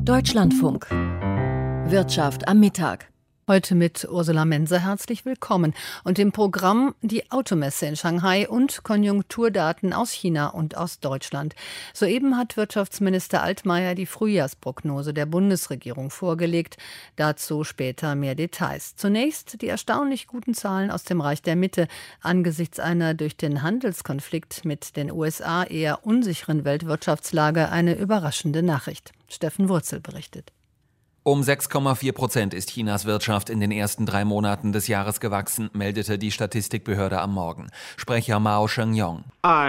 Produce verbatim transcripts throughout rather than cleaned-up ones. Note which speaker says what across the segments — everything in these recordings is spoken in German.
Speaker 1: Deutschlandfunk. Wirtschaft am Mittag.
Speaker 2: Heute mit Ursula Mense herzlich willkommen und im Programm die Automesse in Shanghai und Konjunkturdaten aus China und aus Deutschland. Soeben hat Wirtschaftsminister Altmaier die Frühjahrsprognose der Bundesregierung vorgelegt. Dazu später mehr Details. Zunächst die erstaunlich guten Zahlen aus dem Reich der Mitte angesichts einer durch den Handelskonflikt mit den U S A eher unsicheren Weltwirtschaftslage eine überraschende Nachricht. Steffen Wurzel berichtet.
Speaker 3: Um sechs Komma vier Prozent ist Chinas Wirtschaft in den ersten drei Monaten des Jahres gewachsen, meldete die Statistikbehörde am Morgen. Sprecher Mao Shengyong.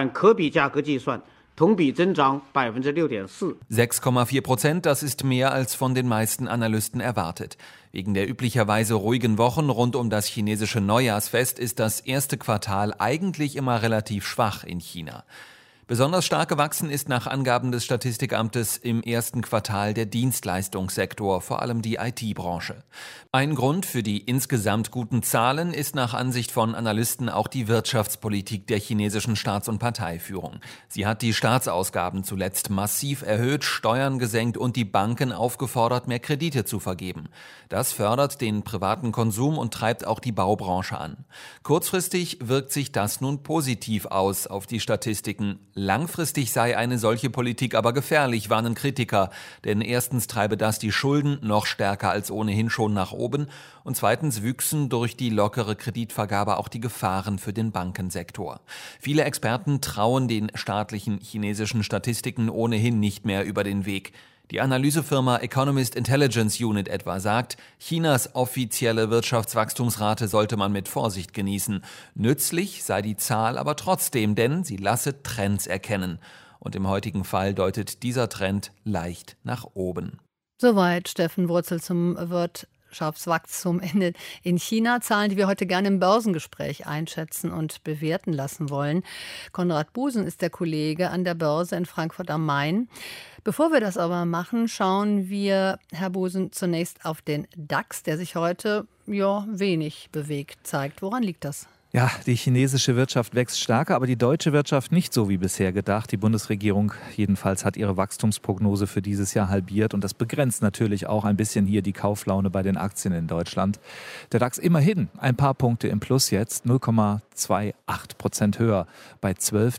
Speaker 3: sechs Komma vier Prozent, das ist mehr als von den meisten Analysten erwartet. Wegen der üblicherweise ruhigen Wochen rund um das chinesische Neujahrsfest ist das erste Quartal eigentlich immer relativ schwach in China. Besonders stark gewachsen ist nach Angaben des Statistikamtes im ersten Quartal der Dienstleistungssektor, vor allem die I T-Branche. Ein Grund für die insgesamt guten Zahlen ist nach Ansicht von Analysten auch die Wirtschaftspolitik der chinesischen Staats- und Parteiführung. Sie hat die Staatsausgaben zuletzt massiv erhöht, Steuern gesenkt und die Banken aufgefordert, mehr Kredite zu vergeben. Das fördert den privaten Konsum und treibt auch die Baubranche an. Kurzfristig wirkt sich das nun positiv aus auf die Statistiken. Langfristig sei eine solche Politik aber gefährlich, warnen Kritiker, denn erstens treibe das die Schulden noch stärker als ohnehin schon nach oben und zweitens wüchsen durch die lockere Kreditvergabe auch die Gefahren für den Bankensektor. Viele Experten trauen den staatlichen chinesischen Statistiken ohnehin nicht mehr über den Weg. Die Analysefirma Economist Intelligence Unit etwa sagt, Chinas offizielle Wirtschaftswachstumsrate sollte man mit Vorsicht genießen. Nützlich sei die Zahl aber trotzdem, denn sie lasse Trends erkennen. Und im heutigen Fall deutet dieser Trend leicht nach oben.
Speaker 2: Soweit Steffen Wurzel zum Wirtschaftswachstum in China. Zahlen, die wir heute gerne im Börsengespräch einschätzen und bewerten lassen wollen. Konrad Busen ist der Kollege an der Börse in Frankfurt am Main. Bevor wir das aber machen, schauen wir, Herr Busen, zunächst auf den DAX, der sich heute ja, wenig bewegt zeigt. Woran liegt das?
Speaker 4: Ja, die chinesische Wirtschaft wächst stärker, aber die deutsche Wirtschaft nicht so wie bisher gedacht. Die Bundesregierung jedenfalls hat ihre Wachstumsprognose für dieses Jahr halbiert und das begrenzt natürlich auch ein bisschen hier die Kauflaune bei den Aktien in Deutschland. Der DAX immerhin ein paar Punkte im Plus jetzt, null Komma achtundzwanzig Prozent höher bei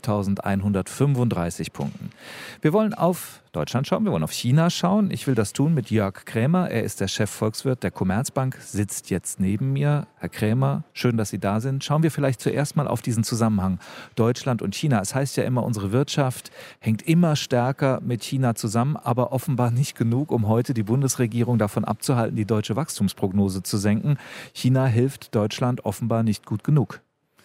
Speaker 4: zwölftausendeinhundertfünfunddreißig Punkten. Wir wollen auf Deutschland schauen, wir wollen auf China schauen. Ich will das tun mit Jörg Krämer. Er ist der Chefvolkswirt der Commerzbank, sitzt jetzt neben mir. Herr Krämer, schön, dass Sie da sind. Schauen wir vielleicht zuerst mal auf diesen Zusammenhang Deutschland und China. Es heißt ja immer, unsere Wirtschaft hängt immer stärker mit China zusammen, aber offenbar nicht genug, um heute die Bundesregierung davon abzuhalten, die deutsche Wachstumsprognose zu senken. China hilft Deutschland offenbar nicht gut genug.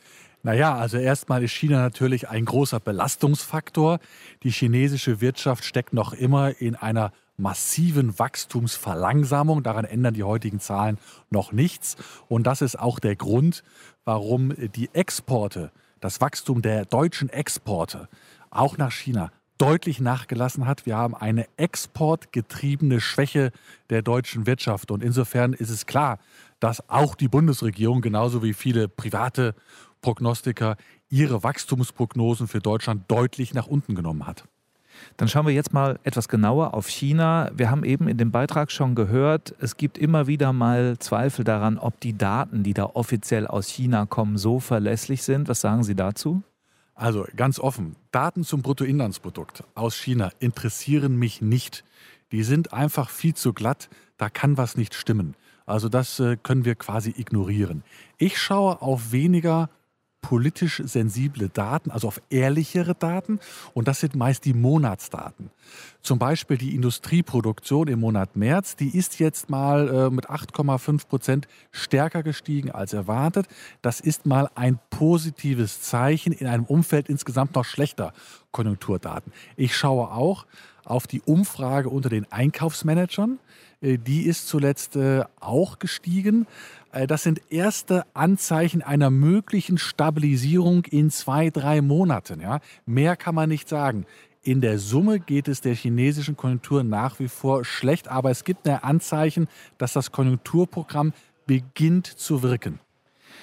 Speaker 5: Naja, also erstmal ist China natürlich ein großer Belastungsfaktor. Die chinesische Wirtschaft steckt noch immer in einer massiven Wachstumsverlangsamung. Daran ändern die heutigen Zahlen noch nichts. Und das ist auch der Grund, warum die Exporte, das Wachstum der deutschen Exporte, auch nach China, deutlich nachgelassen hat. Wir haben eine exportgetriebene Schwäche der deutschen Wirtschaft. Und insofern ist es klar, dass auch die Bundesregierung, genauso wie viele private Prognostiker, ihre Wachstumsprognosen für Deutschland deutlich nach unten genommen hat.
Speaker 4: Dann schauen wir jetzt mal etwas genauer auf China. Wir haben eben in dem Beitrag schon gehört, es gibt immer wieder mal Zweifel daran, ob die Daten, die da offiziell aus China kommen, so verlässlich sind. Was sagen Sie dazu?
Speaker 5: Also ganz offen, Daten zum Bruttoinlandsprodukt aus China interessieren mich nicht. Die sind einfach viel zu glatt, da kann was nicht stimmen. Also das äh, können wir quasi ignorieren. Ich schaue auf weniger politisch sensible Daten, also auf ehrlichere Daten, und das sind meist die Monatsdaten. Zum Beispiel die Industrieproduktion im Monat März, die ist jetzt mal äh, mit acht Komma fünf Prozent stärker gestiegen als erwartet. Das ist mal ein positives Zeichen in einem Umfeld insgesamt noch schlechter Konjunkturdaten. Ich schaue auch auf die Umfrage unter den Einkaufsmanagern. Die ist zuletzt auch gestiegen. Das sind erste Anzeichen einer möglichen Stabilisierung in zwei, drei Monaten. Ja. Mehr kann man nicht sagen. In der Summe geht es der chinesischen Konjunktur nach wie vor schlecht, aber es gibt ein Anzeichen, dass das Konjunkturprogramm beginnt zu wirken.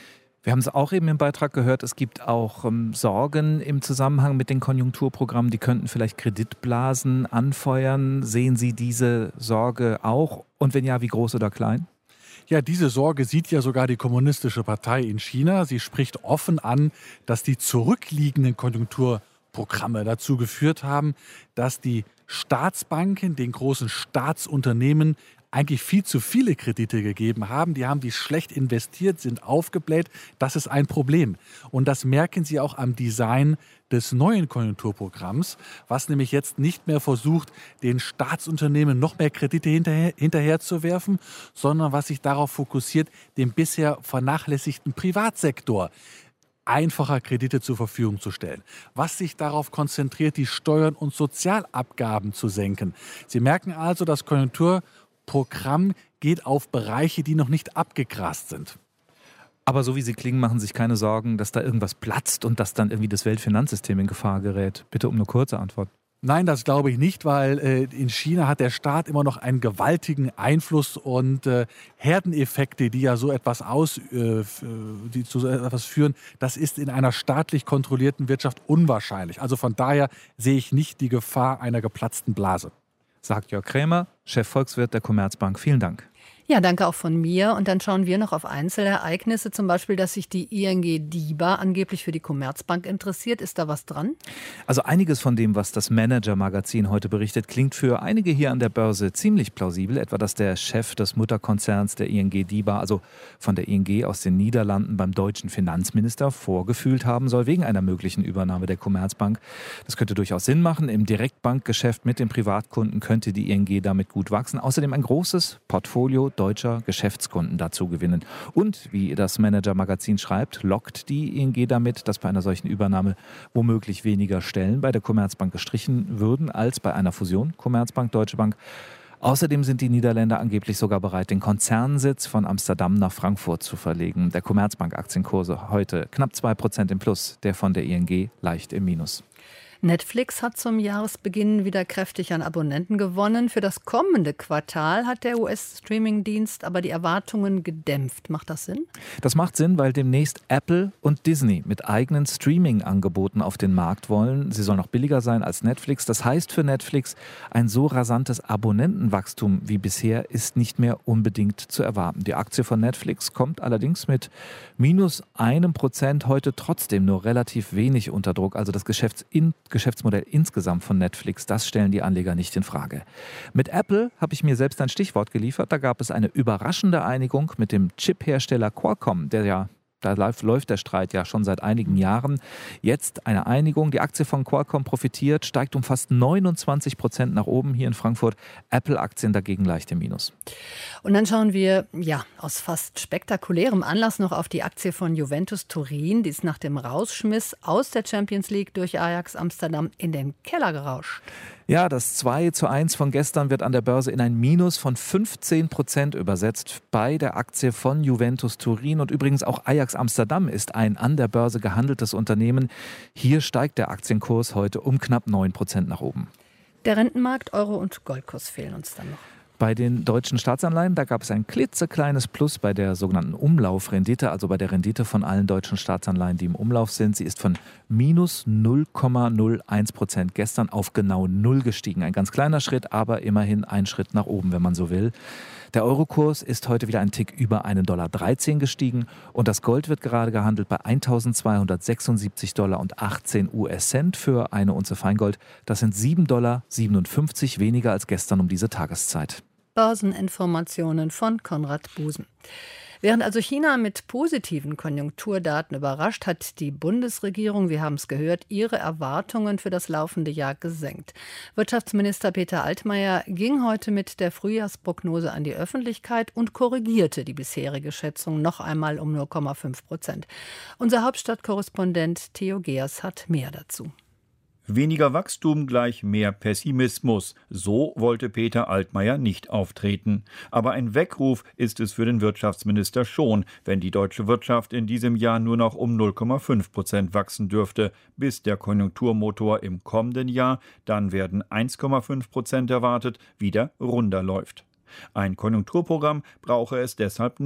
Speaker 4: Wir haben es auch eben im Beitrag gehört, es gibt auch ähm, Sorgen im Zusammenhang mit den Konjunkturprogrammen, die könnten vielleicht Kreditblasen anfeuern. Sehen Sie diese Sorge auch? Und wenn ja, wie groß oder klein?
Speaker 5: Ja, diese Sorge sieht ja sogar die Kommunistische Partei in China. Sie spricht offen an, dass die zurückliegenden Konjunkturprogramme dazu geführt haben, dass die Staatsbanken den großen Staatsunternehmen eigentlich viel zu viele Kredite gegeben haben. Die haben die schlecht investiert, sind aufgebläht. Das ist ein Problem. Und das merken Sie auch am Design des neuen Konjunkturprogramms, was nämlich jetzt nicht mehr versucht, den Staatsunternehmen noch mehr Kredite hinterher, hinterherzuwerfen, sondern was sich darauf fokussiert, dem bisher vernachlässigten Privatsektor einfacher Kredite zur Verfügung zu stellen. Was sich darauf konzentriert, die Steuern und Sozialabgaben zu senken. Sie merken also, das Konjunkturprogramm geht auf Bereiche, die noch nicht abgegrast sind.
Speaker 4: Aber so wie Sie klingen, machen Sie sich keine Sorgen, dass da irgendwas platzt und dass dann irgendwie das Weltfinanzsystem in Gefahr gerät. Bitte um eine kurze Antwort.
Speaker 5: Nein, das glaube ich nicht, weil äh, in China hat der Staat immer noch einen gewaltigen Einfluss und äh, Herdeneffekte, die ja so etwas aus, äh, die zu so etwas führen, das ist in einer staatlich kontrollierten Wirtschaft unwahrscheinlich. Also von daher sehe ich nicht die Gefahr einer geplatzten Blase.
Speaker 4: Sagt Jörg Krämer, Chefvolkswirt der Commerzbank. Vielen Dank.
Speaker 2: Ja, danke auch von mir. Und dann schauen wir noch auf Einzelereignisse, zum Beispiel, dass sich die I N G DiBa angeblich für die Commerzbank interessiert. Ist da was dran?
Speaker 4: Also einiges von dem, was das Manager-Magazin heute berichtet, klingt für einige hier an der Börse ziemlich plausibel. Etwa, dass der Chef des Mutterkonzerns der I N G DiBa, also von der I N G aus den Niederlanden, beim deutschen Finanzminister vorgefühlt haben soll, wegen einer möglichen Übernahme der Commerzbank. Das könnte durchaus Sinn machen. Im Direktbankgeschäft mit den Privatkunden könnte die I N G damit gut wachsen. Außerdem ein großes Portfolio deutscher Geschäftskunden dazu gewinnen. Und, wie das Manager-Magazin schreibt, lockt die I N G damit, dass bei einer solchen Übernahme womöglich weniger Stellen bei der Commerzbank gestrichen würden als bei einer Fusion Commerzbank-Deutsche Bank. Außerdem sind die Niederländer angeblich sogar bereit, den Konzernsitz von Amsterdam nach Frankfurt zu verlegen. Der Commerzbank-Aktienkurse heute knapp zwei Prozent im Plus, der von der I N G leicht im Minus.
Speaker 2: Netflix hat zum Jahresbeginn wieder kräftig an Abonnenten gewonnen. Für das kommende Quartal hat der U S-Streaming-Dienst aber die Erwartungen gedämpft. Macht das Sinn?
Speaker 4: Das macht Sinn, weil demnächst Apple und Disney mit eigenen Streaming-Angeboten auf den Markt wollen. Sie sollen noch billiger sein als Netflix. Das heißt für Netflix, ein so rasantes Abonnentenwachstum wie bisher ist nicht mehr unbedingt zu erwarten. Die Aktie von Netflix kommt allerdings mit minus einem Prozent heute trotzdem nur relativ wenig unter Druck. Also das Geschäfts in Geschäftsmodell insgesamt von Netflix, das stellen die Anleger nicht in Frage. Mit Apple habe ich mir selbst ein Stichwort geliefert. Da gab es eine überraschende Einigung mit dem Chip-Hersteller Qualcomm, der ja Da läuft der Streit ja schon seit einigen Jahren. Jetzt eine Einigung. Die Aktie von Qualcomm profitiert, steigt um fast neunundzwanzig Prozent nach oben hier in Frankfurt. Apple-Aktien dagegen leicht im Minus.
Speaker 2: Und dann schauen wir ja aus fast spektakulärem Anlass noch auf die Aktie von Juventus Turin. Die ist nach dem Rausschmiss aus der Champions League durch Ajax Amsterdam in den Keller gerauscht.
Speaker 4: Ja, das zwei zu eins von gestern wird an der Börse in ein Minus von fünfzehn Prozent übersetzt bei der Aktie von Juventus Turin. Und übrigens auch Ajax Amsterdam ist ein an der Börse gehandeltes Unternehmen. Hier steigt der Aktienkurs heute um knapp neun Prozent nach oben.
Speaker 2: Der Rentenmarkt, Euro- und Goldkurs fehlen uns dann noch.
Speaker 4: Bei den deutschen Staatsanleihen, da gab es ein klitzekleines Plus bei der sogenannten Umlaufrendite, also bei der Rendite von allen deutschen Staatsanleihen, die im Umlauf sind. Sie ist von minus null Komma null eins Prozent gestern auf genau null gestiegen. Ein ganz kleiner Schritt, aber immerhin ein Schritt nach oben, wenn man so will. Der Eurokurs ist heute wieder ein Tick über einen Dollar dreizehn gestiegen und das Gold wird gerade gehandelt bei eintausendzweihundertsechsundsiebzig Dollar und achtzehn US-Cent für eine Unze Feingold. Das sind sieben Dollar siebenundfünfzig weniger als gestern um diese Tageszeit.
Speaker 2: Börseninformationen von Konrad Busen. Während also China mit positiven Konjunkturdaten überrascht, hat die Bundesregierung, wir haben es gehört, ihre Erwartungen für das laufende Jahr gesenkt. Wirtschaftsminister Peter Altmaier ging heute mit der Frühjahrsprognose an die Öffentlichkeit und korrigierte die bisherige Schätzung noch einmal um null Komma fünf Prozent. Unser Hauptstadtkorrespondent Theo Geers hat mehr dazu.
Speaker 6: Weniger Wachstum gleich mehr Pessimismus. So wollte Peter Altmaier nicht auftreten. Aber ein Weckruf ist es für den Wirtschaftsminister schon, wenn die deutsche Wirtschaft in diesem Jahr nur noch um null Komma fünf Prozent wachsen dürfte, bis der Konjunkturmotor im kommenden Jahr, dann werden eins Komma fünf Prozent erwartet, wieder runterläuft. Ein Konjunkturprogramm brauche es deshalb nicht,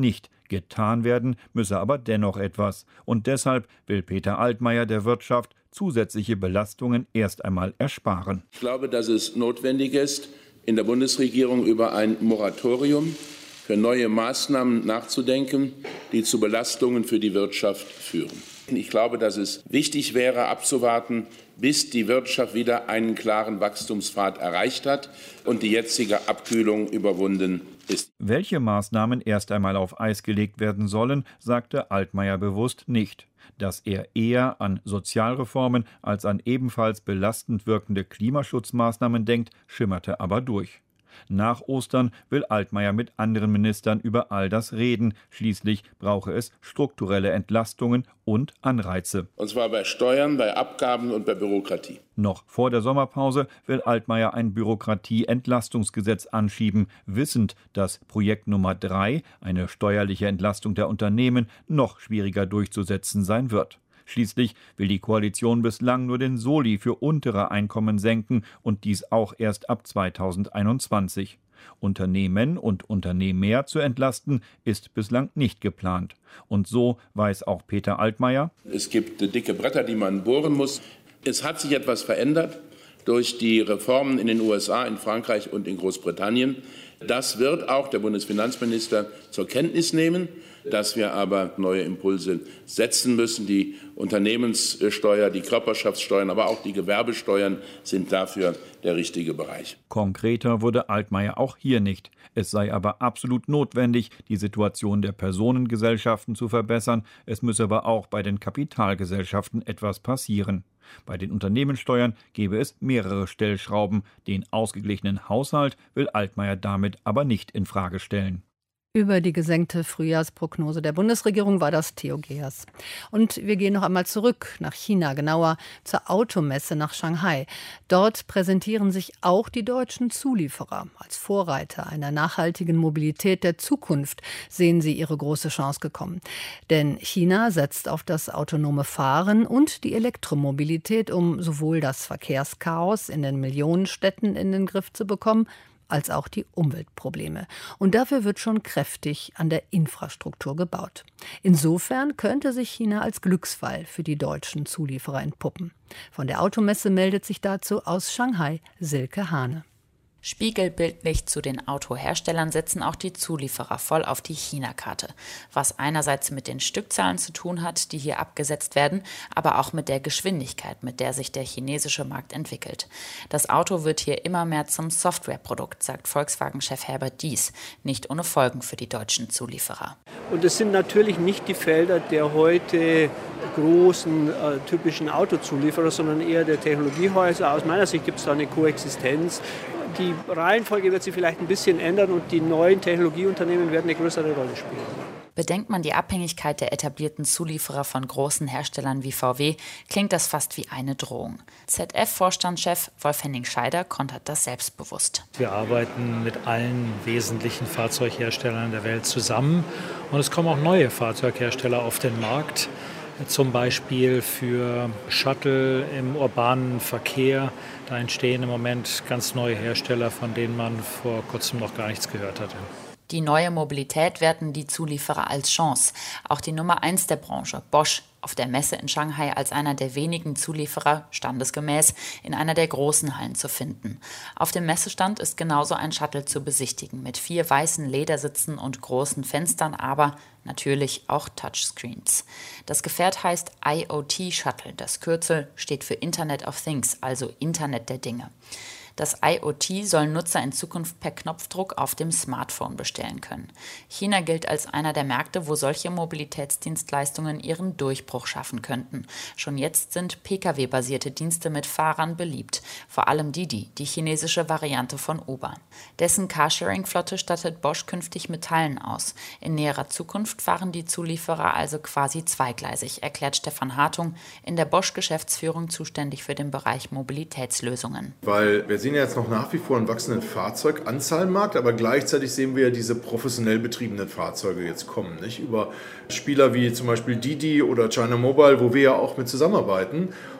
Speaker 6: Getan werden müsse aber dennoch etwas. Und deshalb will Peter Altmaier der Wirtschaft zusätzliche Belastungen erst einmal ersparen.
Speaker 7: Ich glaube, dass es notwendig ist, in der Bundesregierung über ein Moratorium für neue Maßnahmen nachzudenken, die zu Belastungen für die Wirtschaft führen. Ich glaube, dass es wichtig wäre, abzuwarten, bis die Wirtschaft wieder einen klaren Wachstumspfad erreicht hat und die jetzige Abkühlung überwunden ist.
Speaker 6: Welche Maßnahmen erst einmal auf Eis gelegt werden sollen, sagte Altmaier bewusst nicht. Dass er eher an Sozialreformen als an ebenfalls belastend wirkende Klimaschutzmaßnahmen denkt, schimmerte aber durch. Nach Ostern will Altmaier mit anderen Ministern über all das reden. Schließlich brauche es strukturelle Entlastungen und Anreize.
Speaker 7: Und zwar bei Steuern, bei Abgaben und bei Bürokratie.
Speaker 6: Noch vor der Sommerpause will Altmaier ein Bürokratieentlastungsgesetz anschieben, wissend, dass Projekt Nummer drei, eine steuerliche Entlastung der Unternehmen, noch schwieriger durchzusetzen sein wird. Schließlich will die Koalition bislang nur den Soli für untere Einkommen senken und dies auch erst ab zweitausendeinundzwanzig. Unternehmen und Unternehmer zu entlasten, ist bislang nicht geplant. Und so weiß auch Peter Altmaier:
Speaker 7: Es gibt dicke Bretter, die man bohren muss. Es hat sich etwas verändert durch die Reformen in den U S A, in Frankreich und in Großbritannien. Das wird auch der Bundesfinanzminister zur Kenntnis nehmen, dass wir aber neue Impulse setzen müssen. Die Unternehmenssteuer, die Körperschaftssteuern, aber auch die Gewerbesteuern sind dafür der richtige Bereich.
Speaker 6: Konkreter wurde Altmaier auch hier nicht. Es sei aber absolut notwendig, die Situation der Personengesellschaften zu verbessern. Es müsse aber auch bei den Kapitalgesellschaften etwas passieren. Bei den Unternehmenssteuern gebe es mehrere Stellschrauben. Den ausgeglichenen Haushalt will Altmaier damit aber nicht in Frage stellen.
Speaker 2: Über die gesenkte Frühjahrsprognose der Bundesregierung war das Theo Geers. Und wir gehen noch einmal zurück nach China, genauer zur Automesse nach Shanghai. Dort präsentieren sich auch die deutschen Zulieferer. Als Vorreiter einer nachhaltigen Mobilität der Zukunft sehen sie ihre große Chance gekommen. Denn China setzt auf das autonome Fahren und die Elektromobilität, um sowohl das Verkehrschaos in den Millionenstädten in den Griff zu bekommen, als auch die Umweltprobleme. Und dafür wird schon kräftig an der Infrastruktur gebaut. Insofern könnte sich China als Glücksfall für die deutschen Zulieferer entpuppen. Von der Automesse meldet sich dazu aus Shanghai Silke Hane.
Speaker 8: Spiegelbildlich zu den Autoherstellern setzen auch die Zulieferer voll auf die China-Karte. Was einerseits mit den Stückzahlen zu tun hat, die hier abgesetzt werden, aber auch mit der Geschwindigkeit, mit der sich der chinesische Markt entwickelt. Das Auto wird hier immer mehr zum Softwareprodukt, sagt Volkswagen-Chef Herbert Diess, nicht ohne Folgen für die deutschen Zulieferer.
Speaker 9: Und es sind natürlich nicht die Felder der heute großen äh, typischen Autozulieferer, sondern eher der Technologiehäuser. Aus meiner Sicht gibt es da eine Koexistenz. Die Reihenfolge wird sich vielleicht ein bisschen ändern und die neuen Technologieunternehmen werden eine größere Rolle spielen.
Speaker 8: Bedenkt man die Abhängigkeit der etablierten Zulieferer von großen Herstellern wie V W, klingt das fast wie eine Drohung. Z F-Vorstandschef Wolf-Henning Scheider kontert das selbstbewusst.
Speaker 10: Wir arbeiten mit allen wesentlichen Fahrzeugherstellern der Welt zusammen und es kommen auch neue Fahrzeughersteller auf den Markt. Zum Beispiel für Shuttle im urbanen Verkehr. Da entstehen im Moment ganz neue Hersteller, von denen man vor kurzem noch gar nichts gehört hatte.
Speaker 8: Die neue Mobilität werten die Zulieferer als Chance. Auch die Nummer eins der Branche, Bosch, auf der Messe in Shanghai als einer der wenigen Zulieferer, standesgemäß, in einer der großen Hallen zu finden. Auf dem Messestand ist genauso ein Shuttle zu besichtigen, mit vier weißen Ledersitzen und großen Fenstern, aber natürlich auch Touchscreens. Das Gefährt heißt I O T Shuttle. Das Kürzel steht für Internet of Things, also Internet der Dinge. Das I O T soll Nutzer in Zukunft per Knopfdruck auf dem Smartphone bestellen können. China gilt als einer der Märkte, wo solche Mobilitätsdienstleistungen ihren Durchbruch schaffen könnten. Schon jetzt sind P K W-basierte Dienste mit Fahrern beliebt. Vor allem Didi, die chinesische Variante von Uber. Dessen Carsharing-Flotte stattet Bosch künftig mit Teilen aus. In näherer Zukunft fahren die Zulieferer also quasi zweigleisig, erklärt Stefan Hartung, in der Bosch-Geschäftsführung zuständig für den Bereich Mobilitätslösungen.
Speaker 11: Weil wir sehen ja jetzt noch nach wie vor einen wachsenden Fahrzeuganzahlmarkt, aber gleichzeitig sehen wir ja diese professionell betriebenen Fahrzeuge jetzt kommen, nicht? Über Spieler wie zum Beispiel Didi oder China Mobile, wo wir ja auch mit zusammenarbeiten.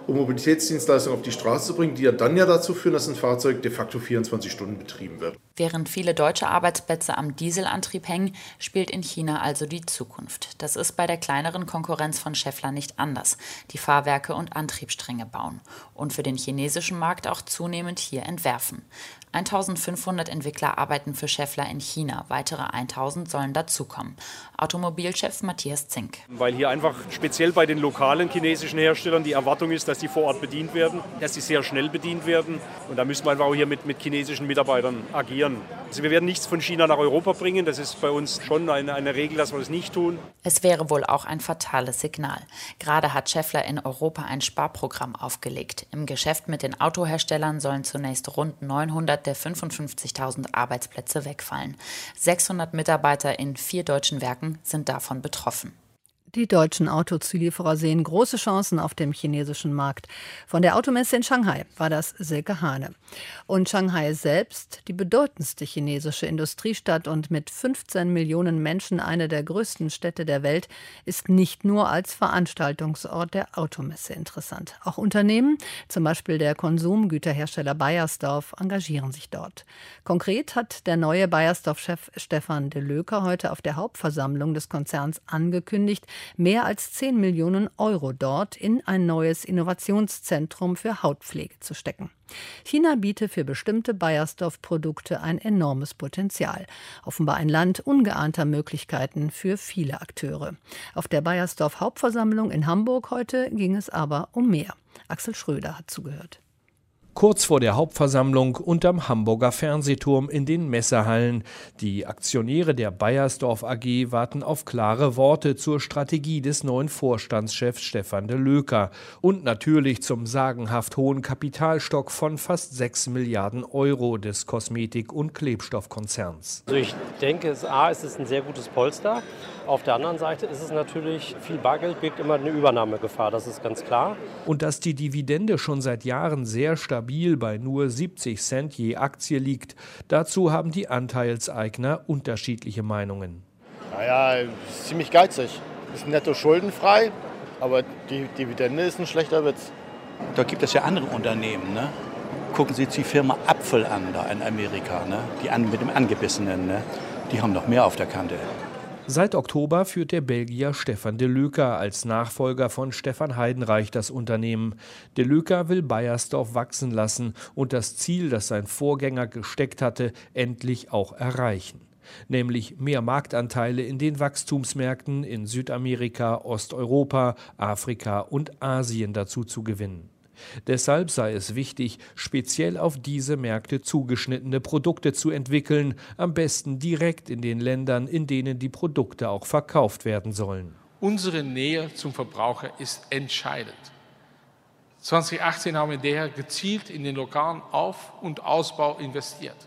Speaker 11: um Mobilitätsdienstleistungen auf die Straße zu bringen, die ja dann ja dazu führen, dass ein Fahrzeug de facto vierundzwanzig Stunden betrieben wird.
Speaker 8: Während viele deutsche Arbeitsplätze am Dieselantrieb hängen, spielt in China also die Zukunft. Das ist bei der kleineren Konkurrenz von Schaeffler nicht anders, die Fahrwerke und Antriebsstränge bauen und für den chinesischen Markt auch zunehmend hier entwerfen. eintausendfünfhundert Entwickler arbeiten für Schaeffler in China, weitere eintausend sollen dazukommen. Automobilchef Matthias Zink.
Speaker 12: Weil hier einfach speziell bei den lokalen chinesischen Herstellern die Erwartung ist, dass die vor Ort bedient werden, dass sie sehr schnell bedient werden. Und da müssen wir einfach auch hier mit, mit chinesischen Mitarbeitern agieren. Also wir werden nichts von China nach Europa bringen. Das ist bei uns schon eine, eine Regel, dass wir das nicht tun.
Speaker 8: Es wäre wohl auch ein fatales Signal. Gerade hat Schaeffler in Europa ein Sparprogramm aufgelegt. Im Geschäft mit den Autoherstellern sollen zunächst rund neunhundert der fünfundfünfzigtausend Arbeitsplätze wegfallen. sechshundert Mitarbeiter in vier deutschen Werken sind davon betroffen.
Speaker 2: Die deutschen Autozulieferer sehen große Chancen auf dem chinesischen Markt. Von der Automesse in Shanghai war das Silke Hane. Und Shanghai selbst, die bedeutendste chinesische Industriestadt und mit fünfzehn Millionen Menschen eine der größten Städte der Welt, ist nicht nur als Veranstaltungsort der Automesse interessant. Auch Unternehmen, zum Beispiel der Konsumgüterhersteller Beiersdorf, engagieren sich dort. Konkret hat der neue Beiersdorf-Chef Stefan De Loecker heute auf der Hauptversammlung des Konzerns angekündigt, mehr als zehn Millionen Euro dort in ein neues Innovationszentrum für Hautpflege zu stecken. China biete für bestimmte Beiersdorf-Produkte ein enormes Potenzial. Offenbar ein Land ungeahnter Möglichkeiten für viele Akteure. Auf der Beiersdorf-Hauptversammlung in Hamburg heute ging es aber um mehr. Axel Schröder hat zugehört.
Speaker 13: Kurz vor der Hauptversammlung unterm Hamburger Fernsehturm in den Messehallen. Die Aktionäre der Beiersdorf A G warten auf klare Worte zur Strategie des neuen Vorstandschefs Stefan De Loecker und natürlich zum sagenhaft hohen Kapitalstock von fast sechs Milliarden Euro des Kosmetik- und Klebstoffkonzerns.
Speaker 14: Also ich denke, es, A, es ist ein sehr gutes Polster. Auf der anderen Seite ist es natürlich, viel Bargeld birgt immer eine Übernahmegefahr, das ist ganz klar.
Speaker 13: Und dass die Dividende schon seit Jahren sehr stabil bei nur siebzig Cent je Aktie liegt, dazu haben die Anteilseigner unterschiedliche Meinungen.
Speaker 15: Naja, ziemlich geizig. Ist netto schuldenfrei, aber die Dividende ist ein schlechter Witz.
Speaker 16: Da gibt es ja andere Unternehmen, ne? Gucken Sie sich die Firma Apfel an, da in Amerika, ne? Die an, mit dem Angebissenen, ne? Die haben noch mehr auf der Kante.
Speaker 13: Seit Oktober führt der Belgier Stefan De Loecker als Nachfolger von Stefan Heidenreich das Unternehmen. De Loecker will Beiersdorf wachsen lassen und das Ziel, das sein Vorgänger gesteckt hatte, endlich auch erreichen. Nämlich mehr Marktanteile in den Wachstumsmärkten in Südamerika, Osteuropa, Afrika und Asien dazu zu gewinnen. Deshalb sei es wichtig, speziell auf diese Märkte zugeschnittene Produkte zu entwickeln, am besten direkt in den Ländern, in denen die Produkte auch verkauft werden sollen.
Speaker 17: Unsere Nähe zum Verbraucher ist entscheidend. zwanzig achtzehn haben wir daher gezielt in den lokalen Auf- und Ausbau investiert.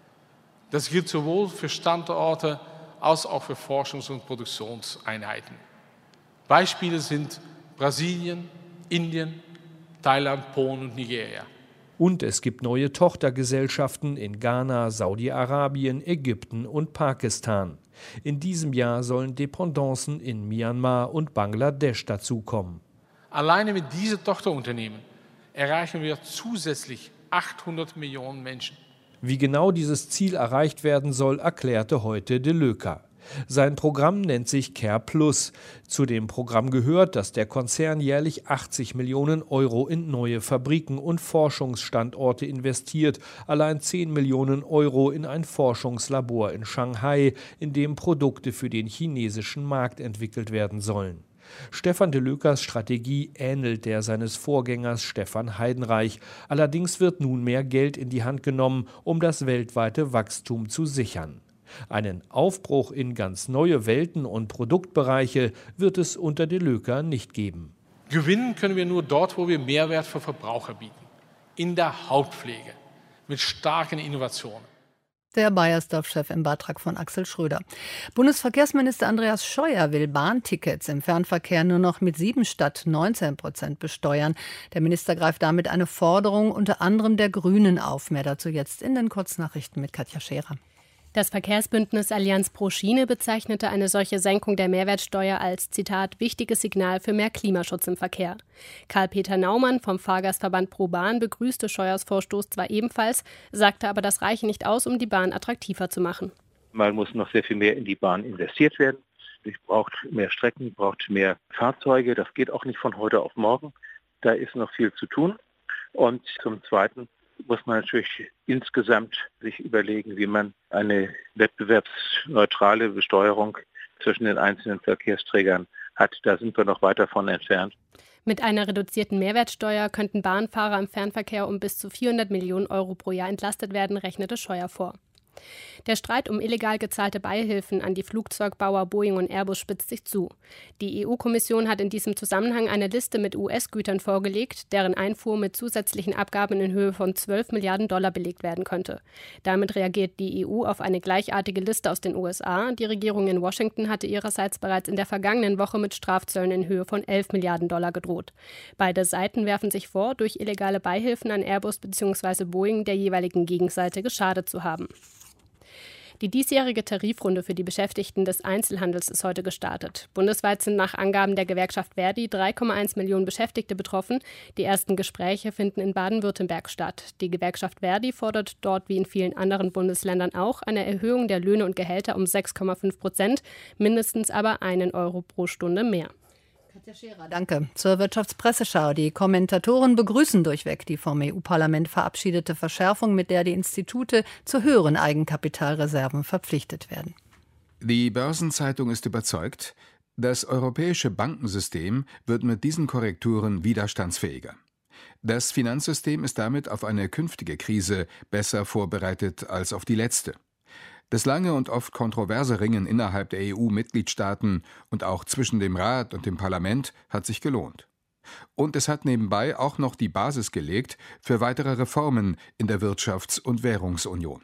Speaker 17: Das gilt sowohl für Standorte als auch für Forschungs- und Produktionseinheiten. Beispiele sind Brasilien, Indien, Thailand, Polen und Nigeria.
Speaker 13: Und es gibt neue Tochtergesellschaften in Ghana, Saudi-Arabien, Ägypten und Pakistan. In diesem Jahr sollen Dependancen in Myanmar und Bangladesch dazukommen.
Speaker 17: Alleine mit diesen Tochterunternehmen erreichen wir zusätzlich achthundert Millionen Menschen.
Speaker 13: Wie genau dieses Ziel erreicht werden soll, erklärte heute De Loecker. Sein Programm nennt sich Care Plus. Zu dem Programm gehört, dass der Konzern jährlich achtzig Millionen Euro in neue Fabriken und Forschungsstandorte investiert, allein zehn Millionen Euro in ein Forschungslabor in Shanghai, in dem Produkte für den chinesischen Markt entwickelt werden sollen. Stefan De Loeckers Strategie ähnelt der seines Vorgängers Stefan Heidenreich. Allerdings wird nun mehr Geld in die Hand genommen, um das weltweite Wachstum zu sichern. Einen Aufbruch in ganz neue Welten und Produktbereiche wird es unter De Loecker nicht geben.
Speaker 17: Gewinnen können wir nur dort, wo wir Mehrwert für Verbraucher bieten. In der Hautpflege, mit starken Innovationen.
Speaker 2: Der Beiersdorf-Chef im Beitrag von Axel Schröder. Bundesverkehrsminister Andreas Scheuer will Bahntickets im Fernverkehr nur noch mit sieben statt neunzehn Prozent besteuern. Der Minister greift damit eine Forderung unter anderem der Grünen auf. Mehr dazu jetzt in den Kurznachrichten mit Katja Scherer.
Speaker 18: Das Verkehrsbündnis Allianz pro Schiene bezeichnete eine solche Senkung der Mehrwertsteuer als, Zitat, wichtiges Signal für mehr Klimaschutz im Verkehr. Karl-Peter Naumann vom Fahrgastverband ProBahn begrüßte Scheuers Vorstoß zwar ebenfalls, sagte aber, das reiche nicht aus, um die Bahn attraktiver zu machen.
Speaker 19: Mal muss noch sehr viel mehr in die Bahn investiert werden. Es braucht mehr Strecken, braucht mehr Fahrzeuge. Das geht auch nicht von heute auf morgen. Da ist noch viel zu tun. Und zum Zweiten muss man natürlich insgesamt sich überlegen, wie man eine wettbewerbsneutrale Besteuerung zwischen den einzelnen Verkehrsträgern hat. Da sind wir noch weit davon entfernt.
Speaker 18: Mit einer reduzierten Mehrwertsteuer könnten Bahnfahrer im Fernverkehr um bis zu vierhundert Millionen Euro pro Jahr entlastet werden, rechnete Scheuer vor. Der Streit um illegal gezahlte Beihilfen an die Flugzeugbauer Boeing und Airbus spitzt sich zu. Die E U-Kommission hat in diesem Zusammenhang eine Liste mit U S-Gütern vorgelegt, deren Einfuhr mit zusätzlichen Abgaben in Höhe von zwölf Milliarden Dollar belegt werden könnte. Damit reagiert die E U auf eine gleichartige Liste aus den U S A. Die Regierung in Washington hatte ihrerseits bereits in der vergangenen Woche mit Strafzöllen in Höhe von elf Milliarden Dollar gedroht. Beide Seiten werfen sich vor, durch illegale Beihilfen an Airbus bzw. Boeing der jeweiligen Gegenseite geschadet zu haben. Die diesjährige Tarifrunde für die Beschäftigten des Einzelhandels ist heute gestartet. Bundesweit sind nach Angaben der Gewerkschaft Verdi drei Komma eins Millionen Beschäftigte betroffen. Die ersten Gespräche finden in Baden-Württemberg statt. Die Gewerkschaft Verdi fordert dort wie in vielen anderen Bundesländern auch eine Erhöhung der Löhne und Gehälter um sechs Komma fünf Prozent, mindestens aber einen Euro pro Stunde mehr.
Speaker 2: Katja Scherer, danke. Zur Wirtschaftspresseschau. Die Kommentatoren begrüßen durchweg die vom E U-Parlament verabschiedete Verschärfung, mit der die Institute zu höheren Eigenkapitalreserven verpflichtet werden.
Speaker 20: Die Börsenzeitung ist überzeugt, das europäische Bankensystem wird mit diesen Korrekturen widerstandsfähiger. Das Finanzsystem ist damit auf eine künftige Krise besser vorbereitet als auf die letzte. Das lange und oft kontroverse Ringen innerhalb der E U-Mitgliedstaaten und auch zwischen dem Rat und dem Parlament hat sich gelohnt. Und es hat nebenbei auch noch die Basis gelegt für weitere Reformen in der Wirtschafts- und Währungsunion.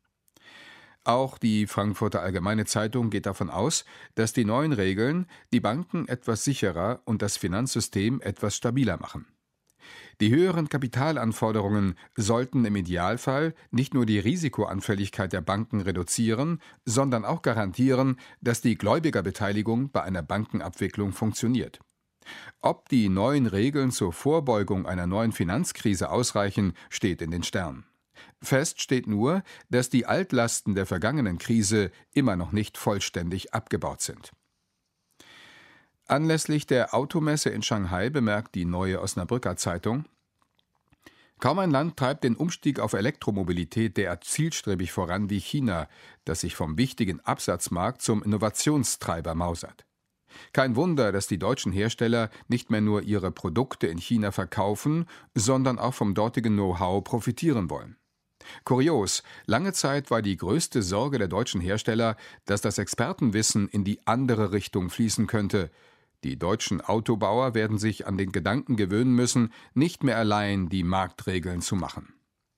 Speaker 20: Auch die Frankfurter Allgemeine Zeitung geht davon aus, dass die neuen Regeln die Banken etwas sicherer und das Finanzsystem etwas stabiler machen. Die höheren Kapitalanforderungen sollten im Idealfall nicht nur die Risikoanfälligkeit der Banken reduzieren, sondern auch garantieren, dass die Gläubigerbeteiligung bei einer Bankenabwicklung funktioniert. Ob die neuen Regeln zur Vorbeugung einer neuen Finanzkrise ausreichen, steht in den Sternen. Fest steht nur, dass die Altlasten der vergangenen Krise immer noch nicht vollständig abgebaut sind. Anlässlich der Automesse in Shanghai bemerkt die Neue Osnabrücker Zeitung: Kaum ein Land treibt den Umstieg auf Elektromobilität derart zielstrebig voran wie China, das sich vom wichtigen Absatzmarkt zum Innovationstreiber mausert. Kein Wunder, dass die deutschen Hersteller nicht mehr nur ihre Produkte in China verkaufen, sondern auch vom dortigen Know-how profitieren wollen. Kurios, lange Zeit war die größte Sorge der deutschen Hersteller, dass das Expertenwissen in die andere Richtung fließen könnte. Die deutschen Autobauer werden sich an den Gedanken gewöhnen müssen, nicht mehr allein die Marktregeln zu machen.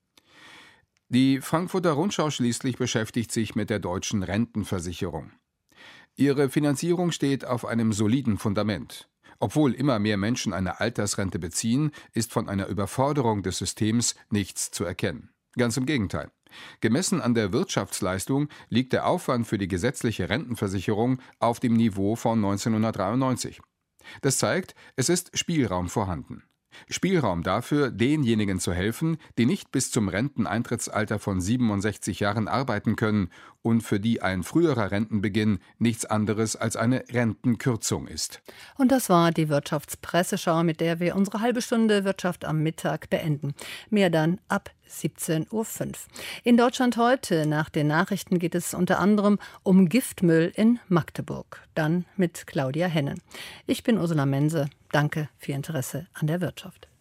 Speaker 20: Die Frankfurter Rundschau schließlich beschäftigt sich mit der deutschen Rentenversicherung. Ihre Finanzierung steht auf einem soliden Fundament. Obwohl immer mehr Menschen eine Altersrente beziehen, ist von einer Überforderung des Systems nichts zu erkennen. Ganz im Gegenteil. Gemessen an der Wirtschaftsleistung liegt der Aufwand für die gesetzliche Rentenversicherung auf dem Niveau von neunzehnhundertdreiundneunzig. Das zeigt, es ist Spielraum vorhanden. Spielraum dafür, denjenigen zu helfen, die nicht bis zum Renteneintrittsalter von siebenundsechzig Jahren arbeiten können und für die ein früherer Rentenbeginn nichts anderes als eine Rentenkürzung ist.
Speaker 2: Und das war die Wirtschaftspresseschau, mit der wir unsere halbe Stunde Wirtschaft am Mittag beenden. Mehr dann ab siebzehn Uhr fünf. In Deutschland heute nach den Nachrichten geht es unter anderem um Giftmüll in Magdeburg. Dann mit Claudia Hennen. Ich bin Ursula Mense. Danke für Ihr Interesse an der Wirtschaft.